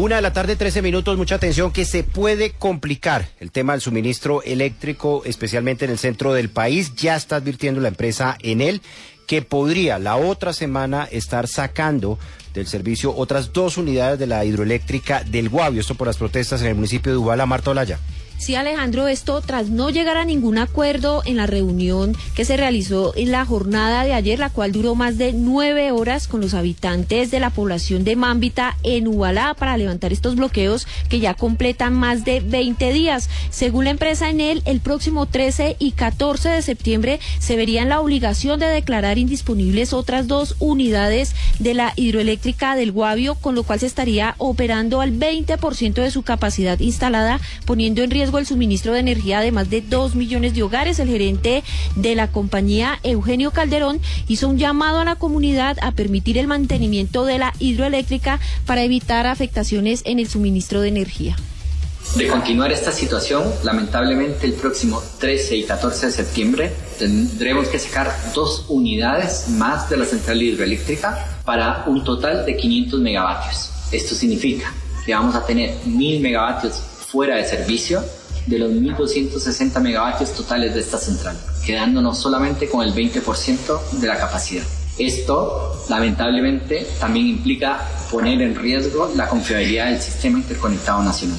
1:13 PM, mucha atención que se puede complicar el tema del suministro eléctrico, especialmente en el centro del país. Ya está advirtiendo la empresa Enel que podría la otra semana estar sacando del servicio otras 2 unidades de la hidroeléctrica del Guavio, esto por las protestas en el municipio de Ubala. Marta Olaya. Sí, Alejandro, esto tras no llegar a ningún acuerdo en la reunión que se realizó en la jornada de ayer, la cual duró más de 9 horas con los habitantes de la población de Mámbita en Ubalá para levantar estos bloqueos que ya completan más de 20 días. Según la empresa Enel, el próximo 13 y 14 de septiembre se verían la obligación de declarar indisponibles otras 2 unidades de la hidroeléctrica del Guavio, con lo cual se estaría operando al 20% de su capacidad instalada, poniendo en riesgo el suministro de energía de más de 2 millones de hogares. El gerente de la compañía, Eugenio Calderón, hizo un llamado a la comunidad a permitir el mantenimiento de la hidroeléctrica para evitar afectaciones en el suministro de energía. De continuar esta situación, lamentablemente el próximo 13 y 14 de septiembre tendremos que sacar 2 unidades más de la central hidroeléctrica para un total de 500 megavatios. Esto significa que vamos a tener 1000 megavatios fuera de servicio de los 1.260 megavatios totales de esta central, quedándonos solamente con el 20% de la capacidad. Esto, lamentablemente, también implica poner en riesgo la confiabilidad del sistema interconectado nacional.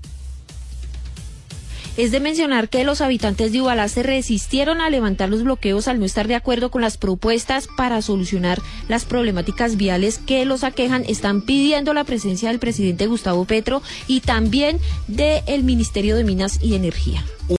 Es de mencionar que los habitantes de Ubalá se resistieron a levantar los bloqueos al no estar de acuerdo con las propuestas para solucionar las problemáticas viales que los aquejan. Están pidiendo la presencia del presidente Gustavo Petro y también del Ministerio de Minas y Energía.